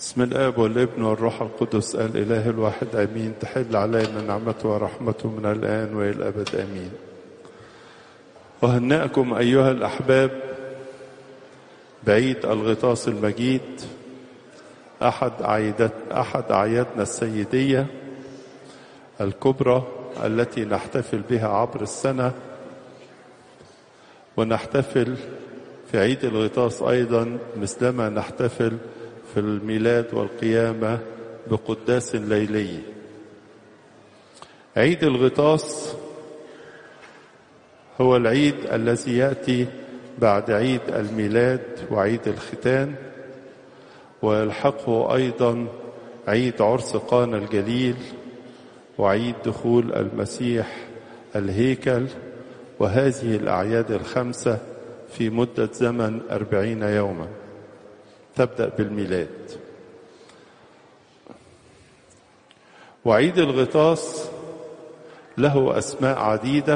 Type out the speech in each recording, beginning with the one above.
بسم الآب والابن والروح القدس الإله الواحد آمين. تحل علينا نعمته ورحمته من الآن وإلى الأبد آمين. أهنئكم أيها الأحباب بعيد الغطاس المجيد، أحد أعيادنا السيدية الكبرى التي نحتفل بها عبر السنة، ونحتفل في عيد الغطاس أيضا مثلما نحتفل في الميلاد والقيامة بقداس ليلي. عيد الغطاس هو العيد الذي يأتي بعد عيد الميلاد وعيد الختان، ويلحقه أيضا عيد عرس قانا الجليل وعيد دخول المسيح الهيكل، وهذه الأعياد الخمسة في مدة زمن 40 يوما تبدأ بالميلاد. وعيد الغطاس له أسماء عديدة،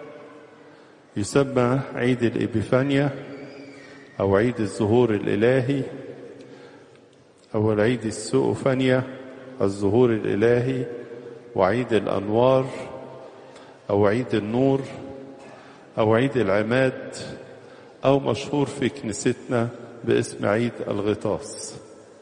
يسمى عيد الإبيفانيا أو عيد الظهور الإلهي، أو العيد السؤفانيا الظهور الإلهي، وعيد الأنوار أو عيد النور، أو عيد العماد، أو مشهور في كنيستنا باسم عيد الغطاس.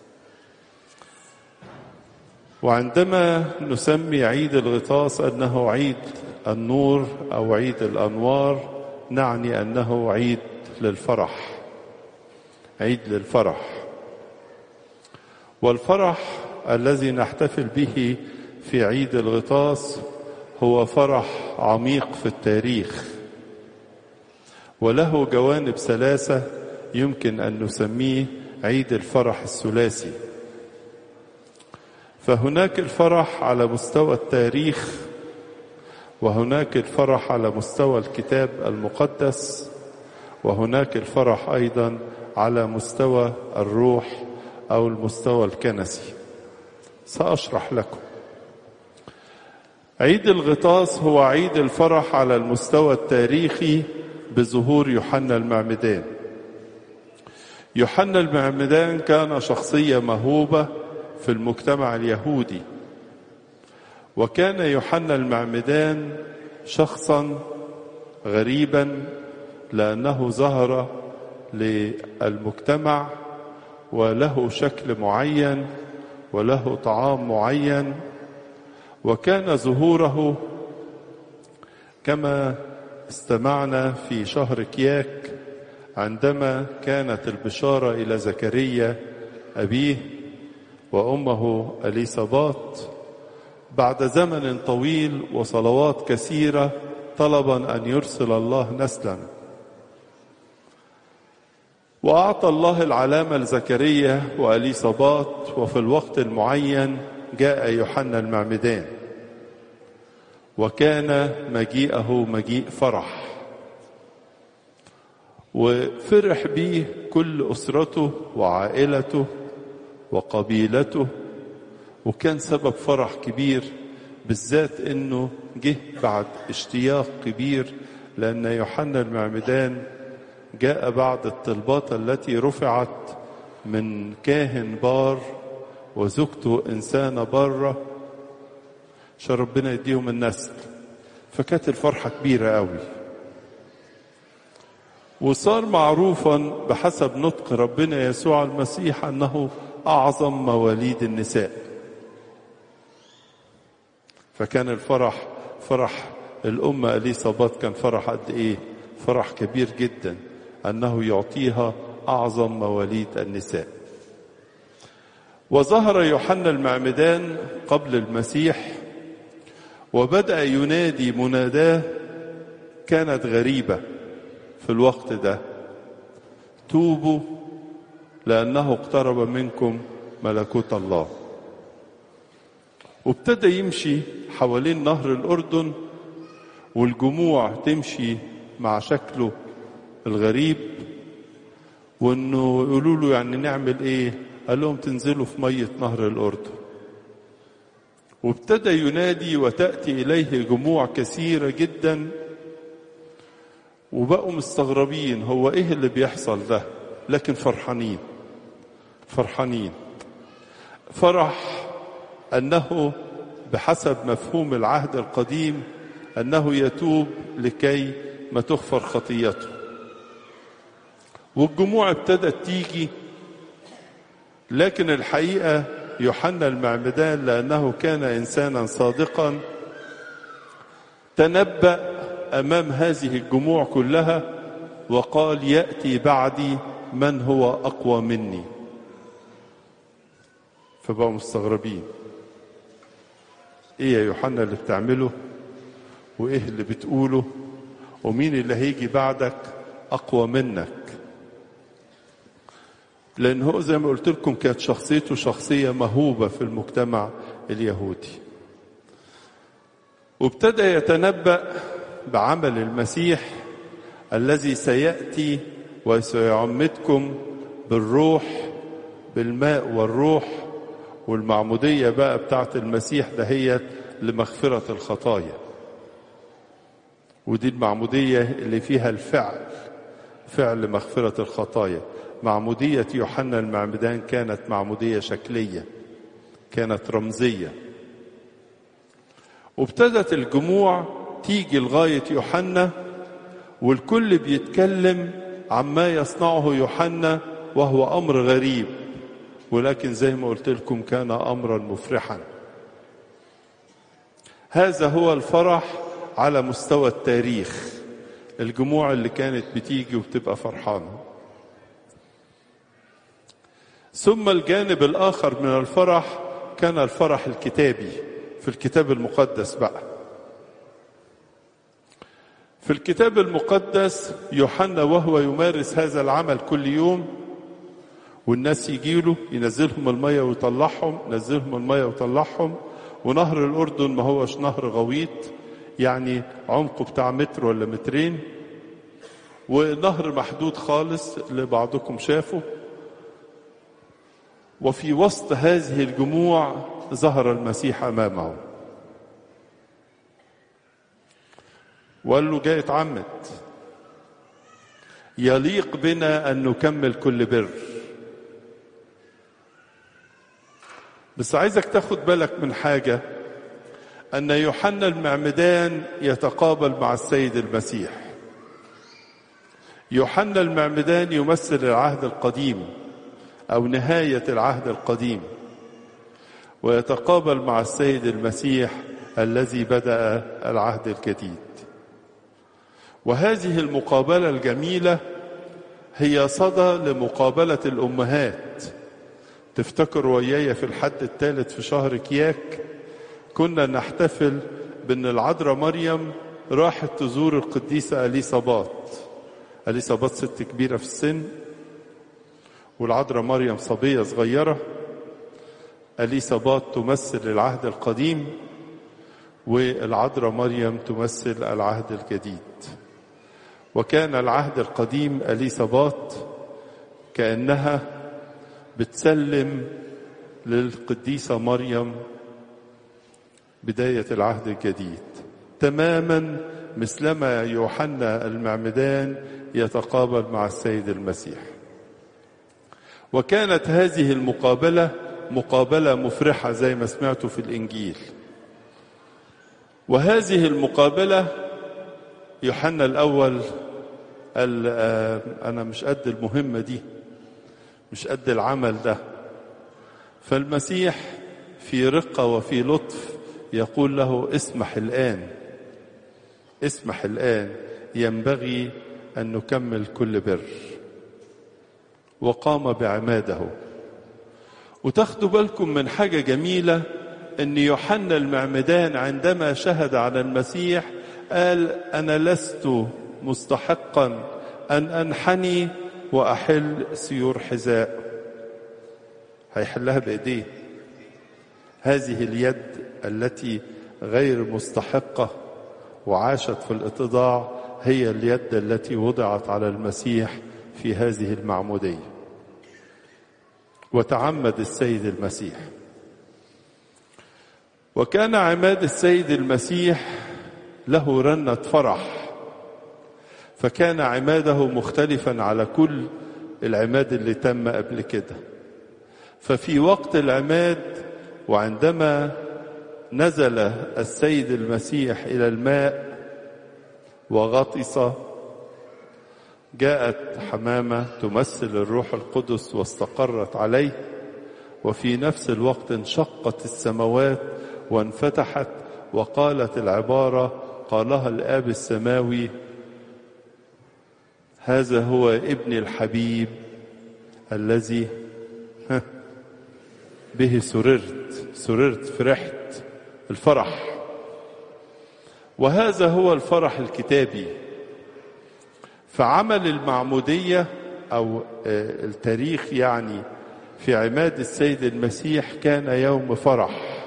وعندما نسمي عيد الغطاس أنه عيد النور أو عيد الأنوار، نعني أنه عيد للفرح، عيد للفرح. والفرح الذي نحتفل به في عيد الغطاس هو فرح عميق في التاريخ، وله جوانب ثلاثة يمكن أن نسميه عيد الفرح الثلاثي. فهناك الفرح على مستوى التاريخ، وهناك الفرح على مستوى الكتاب المقدس، وهناك الفرح أيضا على مستوى الروح أو المستوى الكنسي. سأشرح لكم. عيد الغطاس هو عيد الفرح على المستوى التاريخي بظهور يوحنا المعمدان. يوحنا المعمدان كان شخصية مهوبة في المجتمع اليهودي، وكان يوحنا المعمدان شخصا غريبا لأنه ظهر للمجتمع وله شكل معين وله طعام معين، وكان ظهوره كما استمعنا في شهر كياك عندما كانت البشارة إلى زكريا أبيه وأمه إليصابات بعد زمن طويل وصلوات كثيرة طلبا أن يرسل الله نسلا. وأعطى الله العلامة لزكريا وإليصابات، وفي الوقت المعين جاء يوحنا المعمدان، وكان مجيئه مجيء فرح، وفرح به كل أسرته وعائلته وقبيلته، وكان سبب فرح كبير، بالذات انه جه بعد اشتياق كبير، لأن يوحنا المعمدان جاء بعد الطلبات التي رفعت من كاهن بار وزوجته إنسانة بارة عشان ربنا يديهم النسل، فكانت الفرحة كبيرة قوي. وصار معروفا بحسب نطق ربنا يسوع المسيح أنه أعظم مواليد النساء. فكان الفرح فرح الأمة إليصابات كان فرح قد إيه؟ فرح كبير جدا أنه يعطيها أعظم مواليد النساء. وظهر يوحنا المعمدان قبل المسيح، وبدأ ينادي مناداه كانت غريبة في الوقت ده: توبوا لأنه اقترب منكم ملكوت الله. وابتدى يمشي حوالين نهر الأردن، والجموع تمشي مع شكله الغريب، وانه يقولوا له يعني نعمل ايه؟ قال لهم تنزلوا في مية نهر الأردن. وابتدى ينادي وتأتي إليه جموع كثيرة جدا، وبقوا مستغربين هو ايه اللي بيحصل ده، لكن فرحانين. فرح أنه بحسب مفهوم العهد القديم أنه يتوب لكي ما تغفر خطيته. والجموع ابتدت تيجي، لكن الحقيقة يوحنا المعمدان لأنه كان إنسانا صادقا تنبأ أمام هذه الجموع كلها وقال: يأتي بعدي من هو أقوى مني. فبقوا مستغربين، إيه يا يوحنا اللي بتعمله، وإيه اللي بتقوله، ومين اللي هيجي بعدك أقوى منك؟ لأن هو زي ما قلت لكم كانت شخصيته شخصية مهوبة في المجتمع اليهودي. وابتدى يتنبأ بعمل المسيح الذي سيأتي وسيعمدكم بالروح، بالماء والروح. والمعمودية بقى بتاعت المسيح دهيت لمغفرة الخطايا، ودي المعمودية اللي فيها فعل مغفرة الخطايا. معمودية يوحنا المعمدان كانت معمودية شكلية، كانت رمزية. وابتدت الجموع تيجي لغاية يوحنا، والكل بيتكلم عما يصنعه يوحنا، وهو أمر غريب، ولكن زي ما قلت لكم كان أمرا مفرحا. هذا هو الفرح على مستوى التاريخ، الجموع اللي كانت بتيجي وبتبقى فرحانة. ثم الجانب الآخر من الفرح كان الفرح الكتابي في الكتاب المقدس بقى. في الكتاب المقدس يوحنا وهو يمارس هذا العمل كل يوم، والناس يجيله ينزلهم المية ويطلعهم، ينزلهم المية ويطلعهم. ونهر الأردن ما هوش نهر غويط، يعني عمقه بتاع متر ولا مترين، ونهر محدود خالص اللي بعضكم شافه. وفي وسط هذه الجموع ظهر المسيح أمامه وقال له: جاي اتعمد، يليق بنا أن نكمل كل بر. بس عايزك تاخد بالك من حاجة، أن يوحنا المعمدان يتقابل مع السيد المسيح. يوحنا المعمدان يمثل العهد القديم أو نهاية العهد القديم، ويتقابل مع السيد المسيح الذي بدأ العهد الجديد. وهذه المقابلة الجميلة هي صدى لمقابلة الأمهات. تفتكر وياي في الحد الثالث في شهر كياك كنا نحتفل بأن العذراء مريم راحت تزور القديسة أليصابات. أليصابات ست كبيرة في السن، والعذراء مريم صبية صغيرة. أليصابات تمثل العهد القديم، والعذراء مريم تمثل العهد الجديد. وكان العهد القديم أليصابات كأنها بتسلم للقديسة مريم بداية العهد الجديد، تماما مثلما يوحنا المعمدان يتقابل مع السيد المسيح. وكانت هذه المقابلة مقابلة مفرحة زي ما سمعتوا في الإنجيل. وهذه المقابلة يوحنا الأول قال: أنا مش قد المهمة دي، مش قد العمل ده. فالمسيح في رقة وفي لطف يقول له: اسمح الآن، اسمح الآن، ينبغي أن نكمل كل بر. وقام بعماده. وتاخدوا بالكم من حاجة جميلة، أن يوحنا المعمدان عندما شهد على المسيح قال: أنا لست مستحقا أن أنحني وأحل سيور حذاء. هيحلها بإيديه. هذه اليد التي غير مستحقة وعاشت في الاتضاع هي اليد التي وضعت على المسيح في هذه المعمودية. وتعمد السيد المسيح. وكان عماد السيد المسيح له رنة فرح، فكان عماده مختلفا على كل العماد اللي تم قبل كده. ففي وقت العماد وعندما نزل السيد المسيح إلى الماء وغطس، جاءت حمامة تمثل الروح القدس واستقرت عليه، وفي نفس الوقت انشقت السماوات وانفتحت، وقالت العبارة قالها الآب السماوي: هذا هو ابن الحبيب الذي به سررت فرحت، الفرح. وهذا هو الفرح الكتابي. فعمل المعمودية أو التاريخ يعني في عماد السيد المسيح كان يوم فرح،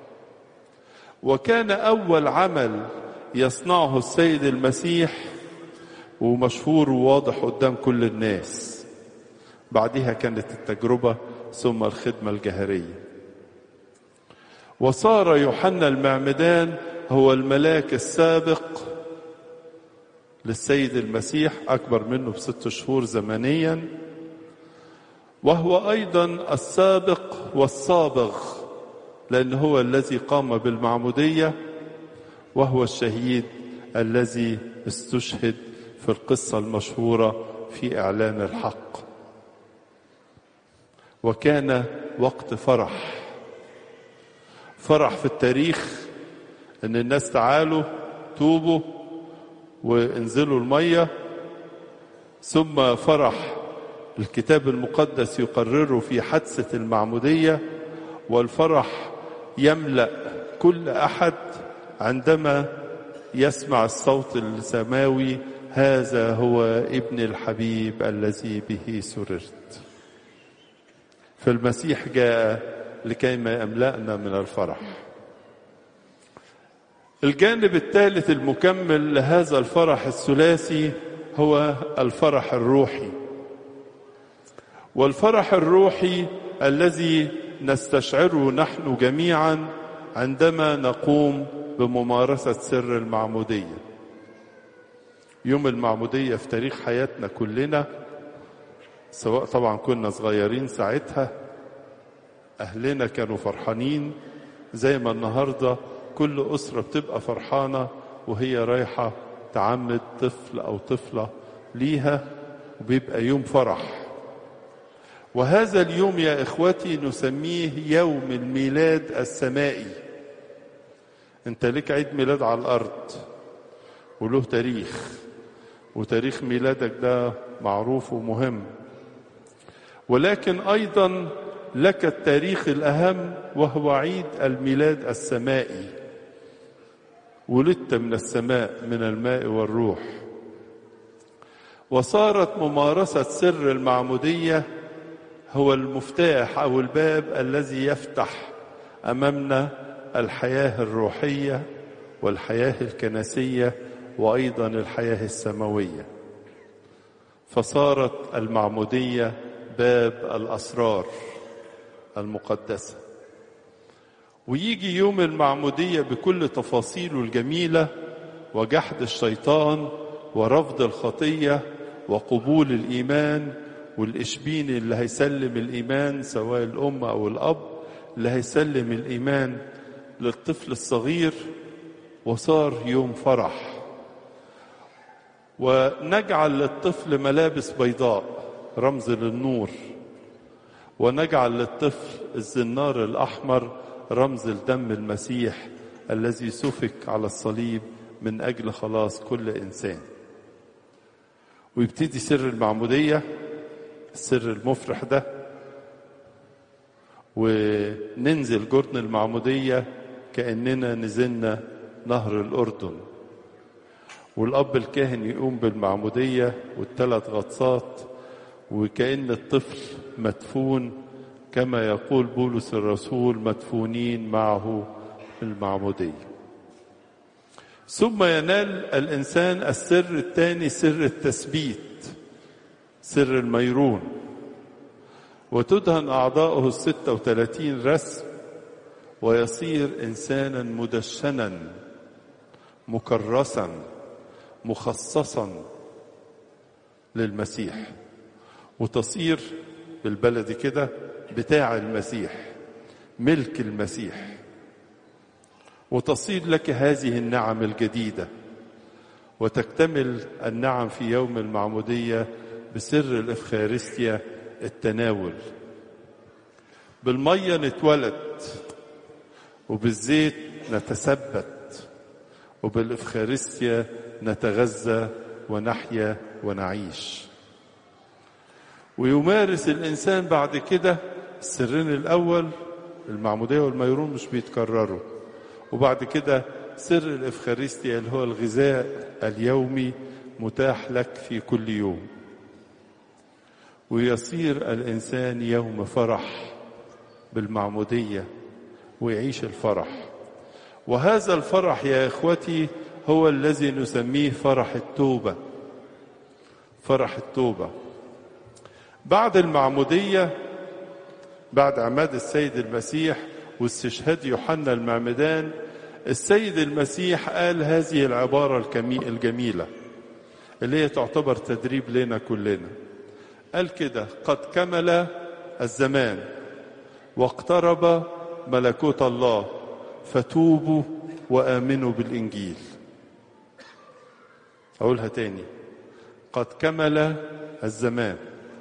وكان أول عمل يصنعه السيد المسيح ومشهور وواضح قدام كل الناس. بعدها كانت التجربة ثم الخدمة الجهرية. وصار يوحنا المعمدان هو الملاك السابق للسيد المسيح، أكبر منه ب6 شهور زمنيا، وهو أيضا السابق والصابغ، لأنه هو الذي قام بالمعمودية، وهو الشهيد الذي استشهد في القصة المشهورة في إعلان الحق. وكان وقت فرح في التاريخ، ان الناس تعالوا توبوا وانزلوا المية، ثم فرح الكتاب المقدس يقرره في حادثة المعمودية، والفرح يملأ كل أحد عندما يسمع الصوت السماوي: هذا هو ابن الحبيب الذي به سررت. فالمسيح جاء لكيما يملأنا من الفرح. الجانب الثالث المكمل لهذا الفرح الثلاثي هو الفرح الروحي. والفرح الروحي الذي نستشعره نحن جميعا عندما نقوم بممارسة سر المعمودية. يوم المعمودية في تاريخ حياتنا كلنا، سواء طبعا كنا صغيرين ساعتها، أهلنا كانوا فرحانين زي ما النهاردة كل أسرة بتبقى فرحانة وهي رايحة تعمد طفل أو طفلة ليها، وبيبقى يوم فرح. وهذا اليوم يا إخوتي نسميه يوم الميلاد السمائي. انت لك عيد ميلاد على الأرض وله تاريخ، وتاريخ ميلادك ده معروف ومهم، ولكن أيضا لك التاريخ الأهم وهو عيد الميلاد السمائي. ولدت من السماء من الماء والروح. وصارت ممارسة سر المعمودية هو المفتاح أو الباب الذي يفتح أمامنا الحياة الروحية والحياة الكنسية وأيضا الحياة السماوية. فصارت المعمودية باب الأسرار المقدسة. ويجي يوم المعمودية بكل تفاصيله الجميلة، وجحد الشيطان ورفض الخطية وقبول الإيمان، والإشبين اللي هيسلم الإيمان سواء الأم أو الأب اللي هيسلم الإيمان للطفل الصغير. وصار يوم فرح، ونجعل للطفل ملابس بيضاء رمز للنور، ونجعل للطفل الزنار الأحمر رمز لدم المسيح الذي سفك على الصليب من أجل خلاص كل إنسان. ويبتدي سر المعمودية، السر المفرح ده، وننزل جرن المعمودية كأننا نزلنا نهر الأردن، والأب الكاهن يقوم بالمعمودية والثلاث غطسات، وكأن الطفل مدفون كما يقول بولس الرسول: مدفونين معه في المعمودية. ثم ينال الإنسان السر الثاني، سر التثبيت، سر الميرون، وتدهن أعضاؤه 36 رسم، ويصير إنسانا مدشنا مكرسا مخصصا للمسيح، وتصير بالبلد كده بتاع المسيح، ملك المسيح، وتصير لك هذه النعم الجديدة، وتكتمل النعم في يوم المعمودية بسر الإفخارستيا، التناول. بالمية نتولد، وبالزيت نتثبت، وبالإفخارستيا نتغذى ونحيا ونعيش. ويمارس الإنسان بعد كده السرين الأول، المعمودية والميرون مش بيتكرروا، وبعد كده سر الإفخارستيا اللي هو الغذاء اليومي متاح لك في كل يوم. ويصير الإنسان يوم فرح بالمعمودية ويعيش الفرح. وهذا الفرح يا إخوتي هو الذي نسميه فرح التوبة. فرح التوبة بعد المعمودية، بعد عماد السيد المسيح واستشهاد يوحنا المعمدان، السيد المسيح قال هذه العبارة الجميلة اللي هي تعتبر تدريب لنا كلنا. قال كده: قد كمل الزمان واقترب ملكوت الله، فتوبوا وآمنوا بالإنجيل. أقولها تاني: قد كمل الزمان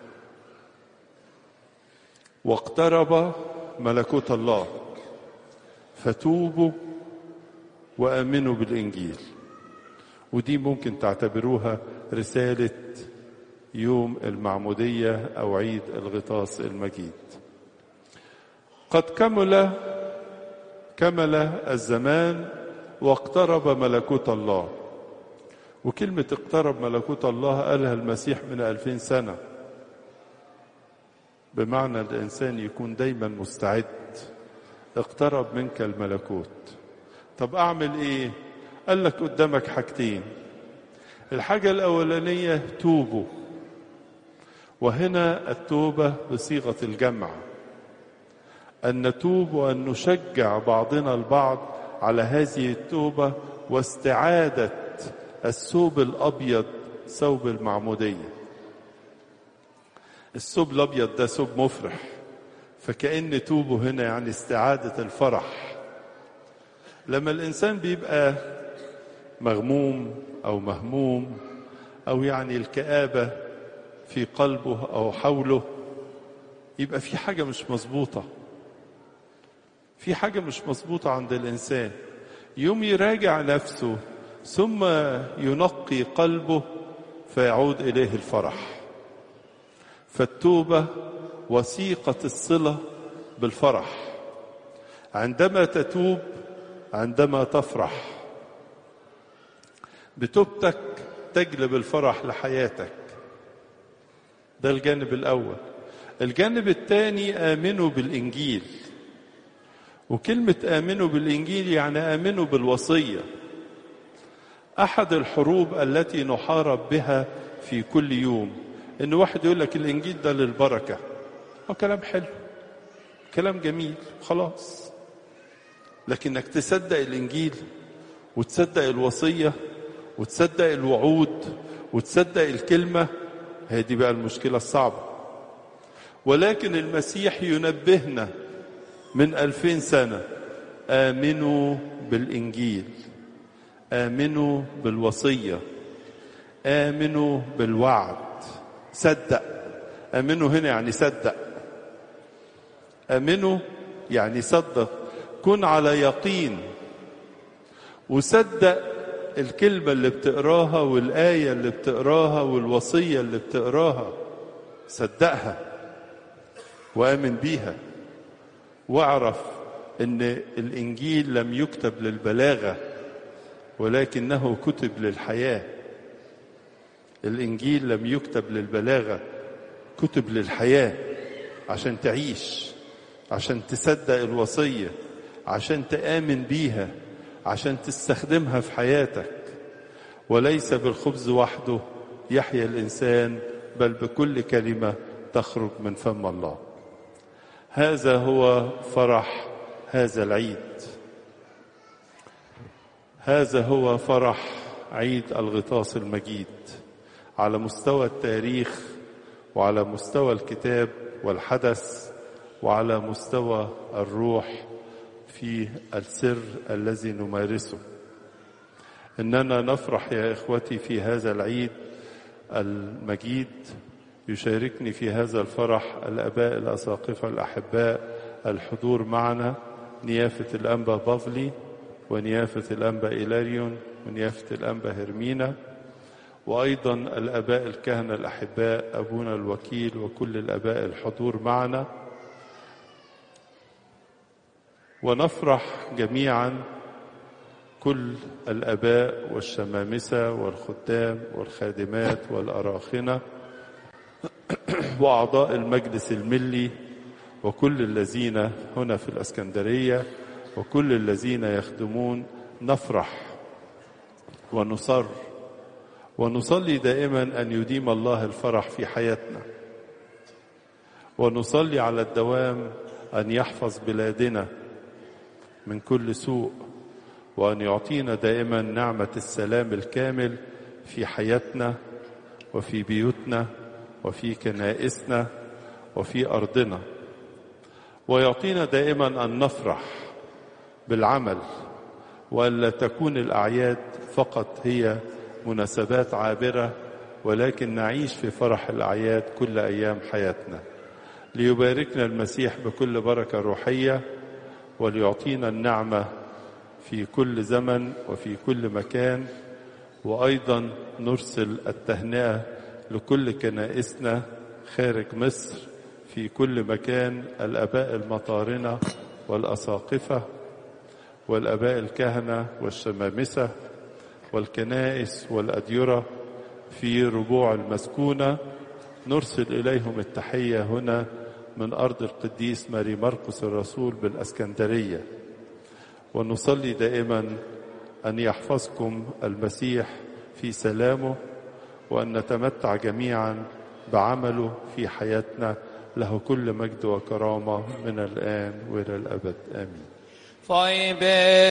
واقترب ملكوت الله، فتوبوا وآمنوا بالإنجيل. ودي ممكن تعتبروها رسالة يوم المعمودية أو عيد الغطاس المجيد. قد كمل الزمان واقترب ملكوت الله. وكلمة اقترب ملكوت الله قالها المسيح من 2000 سنة، بمعنى الإنسان يكون دايما مستعد. اقترب منك الملكوت. طب أعمل إيه؟ قال لك قدامك حاجتين. الحاجة الأولانية توبوا، وهنا التوبة بصيغة الجمع، أن نتوب وأن نشجع بعضنا البعض على هذه التوبة واستعادة الثوب الأبيض، ثوب المعمودية. الثوب الأبيض ده ثوب مفرح، فكأن توبه هنا يعني استعادة الفرح. لما الإنسان بيبقى مغموم أو مهموم أو يعني الكآبة في قلبه أو حوله، يبقى في حاجة مش مظبوطة، في حاجة مش مظبوطة عند الإنسان. يوم يراجع نفسه ثم ينقي قلبه فيعود إليه الفرح. فالتوبة وثيقة الصلة بالفرح. عندما تتوب، عندما تفرح، بتوبتك تجلب الفرح لحياتك. ده الجانب الأول. الجانب الثاني: آمنوا بالإنجيل. وكلمة آمنوا بالإنجيل يعني آمنوا بالوصية. أحد الحروب التي نحارب بها في كل يوم إن واحد يقول لك الإنجيل ده للبركة. كلام حلو، كلام جميل، خلاص. لكنك تصدق الإنجيل وتصدق الوصية وتصدق الوعود وتصدق الكلمة، هذه بقى المشكلة الصعبة. ولكن المسيح ينبهنا من 2000 سنة: آمنوا بالإنجيل، آمنوا بالوصية، آمنوا بالوعد. صدق. آمنوا هنا يعني صدق. آمنوا يعني صدق، كن على يقين وصدق الكلمة اللي بتقراها والآية اللي بتقراها والوصية اللي بتقراها. صدقها وآمن بيها، واعرف ان الإنجيل لم يكتب للبلاغة ولكنه كتب للحياة. الإنجيل لم يكتب للبلاغة، كتب للحياة، عشان تعيش، عشان تصدق الوصية، عشان تآمن بيها، عشان تستخدمها في حياتك. وليس بالخبز وحده يحيا الإنسان، بل بكل كلمة تخرج من فم الله. هذا هو فرح هذا العيد. هذا هو فرح عيد الغطاس المجيد على مستوى التاريخ وعلى مستوى الكتاب والحدث وعلى مستوى الروح في السر الذي نمارسه. إننا نفرح يا إخوتي في هذا العيد المجيد. يشاركني في هذا الفرح الآباء الأساقفة الأحباء الحضور معنا، نيافة الأنبا بافلي ونيافة الأنبا إيلاريون ونيافة الأنبا هرمينا، وأيضا الآباء الكهنة الأحباء أبونا الوكيل وكل الآباء الحضور معنا. ونفرح جميعا كل الآباء والشمامسة والخدام والخادمات والأراخنة وأعضاء المجلس الملي وكل الذين هنا في الإسكندرية وكل الذين يخدمون. نفرح ونصر ونصلي دائما أن يديم الله الفرح في حياتنا، ونصلي على الدوام أن يحفظ بلادنا من كل سوء، وأن يعطينا دائما نعمة السلام الكامل في حياتنا وفي بيوتنا وفي كنائسنا وفي أرضنا، ويعطينا دائما أن نفرح بالعمل، وألا تكون الأعياد فقط هي مناسبات عابرة، ولكن نعيش في فرح الأعياد كل أيام حياتنا. ليباركنا المسيح بكل بركة روحية، وليعطينا النعمة في كل زمن وفي كل مكان. وأيضا نرسل التهنئة لكل كنائسنا خارج مصر في كل مكان، الآباء المطارنة والأساقفة والآباء الكهنة والشمامسة والكنائس والأديرة في ربوع المسكونة. نرسل إليهم التحية هنا من أرض القديس ماري مرقس الرسول بالإسكندرية، ونصلي دائما أن يحفظكم المسيح في سلامه، وأن نتمتع جميعا بعمله في حياتنا. له كل مجد وكرامة من الآن وإلى الأبد، آمين.